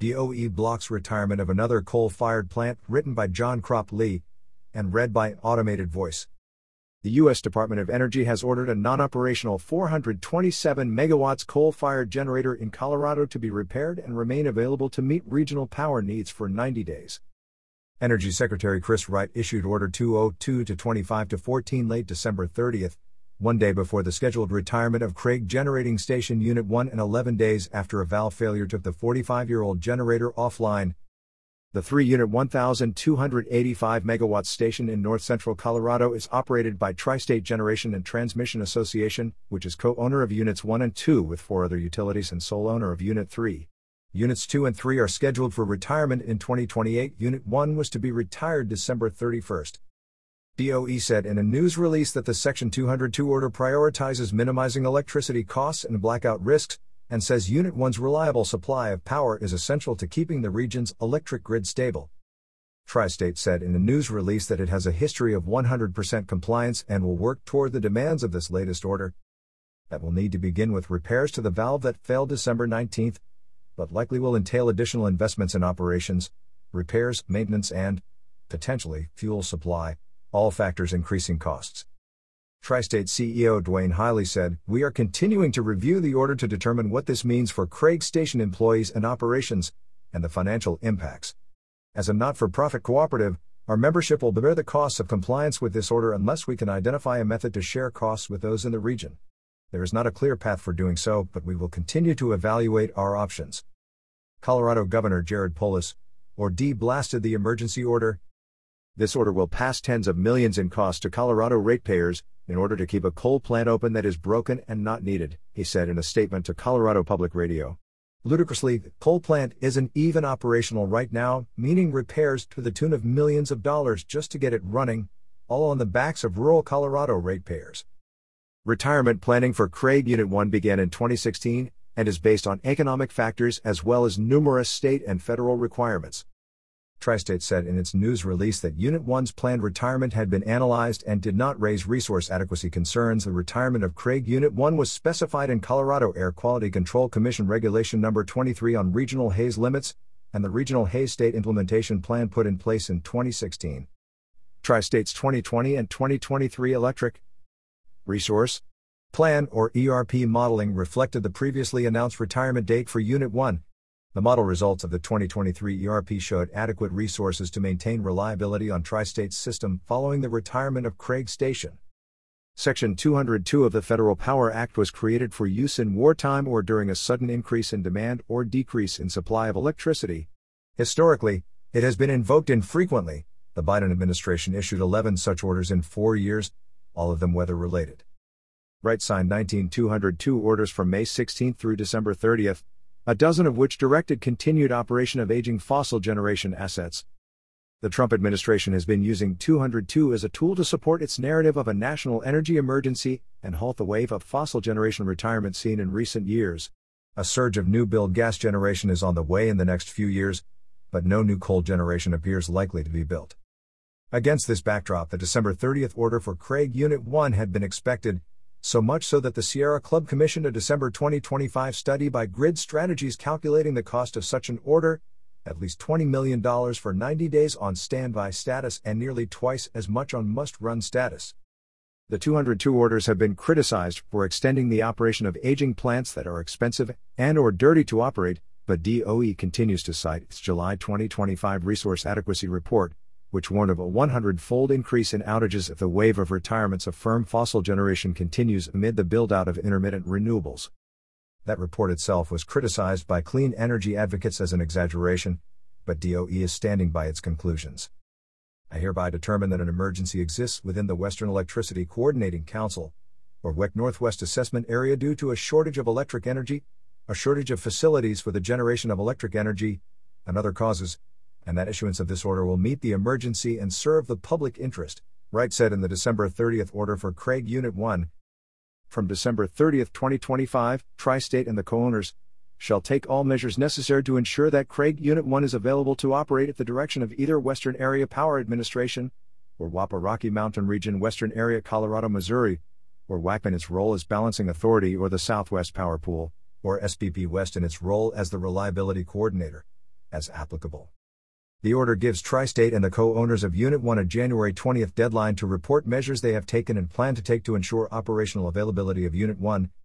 DOE blocks retirement of another coal-fired plant, written by John Crop Lee and read by Automated Voice. The U.S. Department of Energy has ordered a non-operational 427 megawatts coal-fired generator in Colorado to be repaired and remain available to meet regional power needs for 90 days. Energy Secretary Chris Wright issued Order 202-25-14 late December 30th, one day before the scheduled retirement of Craig Generating Station Unit 1 and 11 days after a valve failure took the 45-year-old generator offline. The 3-unit 1,285 megawatt station in north-central Colorado is operated by Tri-State Generation and Transmission Association, which is co-owner of Units 1 and 2 with 4 other utilities and sole owner of Unit 3. Units 2 and 3 are scheduled for retirement in 2028. Unit 1 was to be retired December 31st. DOE said in a news release that the Section 202 order prioritizes minimizing electricity costs and blackout risks, and says Unit 1's reliable supply of power is essential to keeping the region's electric grid stable. Tri-State said in a news release that it has a history of 100% compliance and will work toward the demands of this latest order. That will need to begin with repairs to the valve that failed December 19th, but likely will entail additional investments in operations, repairs, maintenance, and, potentially, fuel supply, all factors increasing costs. Tri-State CEO Dwayne Hiley said, "We are continuing to review the order to determine what this means for Craig Station employees and operations, and the financial impacts. As a not-for-profit cooperative, our membership will bear the costs of compliance with this order unless we can identify a method to share costs with those in the region. There is not a clear path for doing so, but we will continue to evaluate our options." Colorado Governor Jared Polis, blasted the emergency order. This order will pass tens of millions in costs to Colorado ratepayers in order to keep a coal plant open that is broken and not needed, he said in a statement to Colorado Public Radio. Ludicrously, the coal plant isn't even operational right now, meaning repairs to the tune of millions of dollars just to get it running, all on the backs of rural Colorado ratepayers. Retirement planning for Craig Unit 1 began in 2016 and is based on economic factors as well as numerous state and federal requirements. Tri-State said in its news release that Unit 1's planned retirement had been analyzed and did not raise resource adequacy concerns. The retirement of Craig Unit 1 was specified in Colorado Air Quality Control Commission Regulation No. 23 on regional haze limits, and the Regional Haze State Implementation Plan put in place in 2016. Tri-State's 2020 and 2023 Electric Resource Plan, or ERP modeling, reflected the previously announced retirement date for Unit 1. The model results of the 2023 ERP showed adequate resources to maintain reliability on Tri-State's system following the retirement of Craig Station. Section 202 of the Federal Power Act was created for use in wartime or during a sudden increase in demand or decrease in supply of electricity. Historically, it has been invoked infrequently. The Biden administration issued 11 such orders in 4 years, all of them weather-related. Wright signed 19 202 orders from May 16 through December 30, a dozen of which directed continued operation of aging fossil generation assets. The Trump administration has been using 202 as a tool to support its narrative of a national energy emergency and halt the wave of fossil generation retirement seen in recent years. A surge of new-build gas generation is on the way in the next few years, but no new coal generation appears likely to be built. Against this backdrop, the December 30th order for Craig Unit 1 had been expected, so much so that the Sierra Club commissioned a December 2025 study by Grid Strategies calculating the cost of such an order, at least $20 million for 90 days on standby status and nearly twice as much on must-run status. The 202 orders have been criticized for extending the operation of aging plants that are expensive and/or dirty to operate, but DOE continues to cite its July 2025 Resource Adequacy Report, which warned of a 100-fold increase in outages if the wave of retirements of firm fossil generation continues amid the build-out of intermittent renewables. That report itself was criticized by clean energy advocates as an exaggeration, but DOE is standing by its conclusions. I hereby determine that an emergency exists within the Western Electricity Coordinating Council, or WEC Northwest Assessment Area due to a shortage of electric energy, a shortage of facilities for the generation of electric energy, and other causes, and that issuance of this order will meet the emergency and serve the public interest, Wright said in the December 30th order for Craig Unit 1. From December 30, 2025, Tri-State and the co-owners shall take all measures necessary to ensure that Craig Unit 1 is available to operate at the direction of either Western Area Power Administration, or WAPA Rocky Mountain Region Western Area Colorado Missouri, or WACP in its role as balancing authority, or the Southwest Power Pool, or SPP West in its role as the reliability coordinator. as applicable. The order gives Tri-State and the co-owners of Unit 1 a January 20 deadline to report measures they have taken and plan to take to ensure operational availability of Unit 1,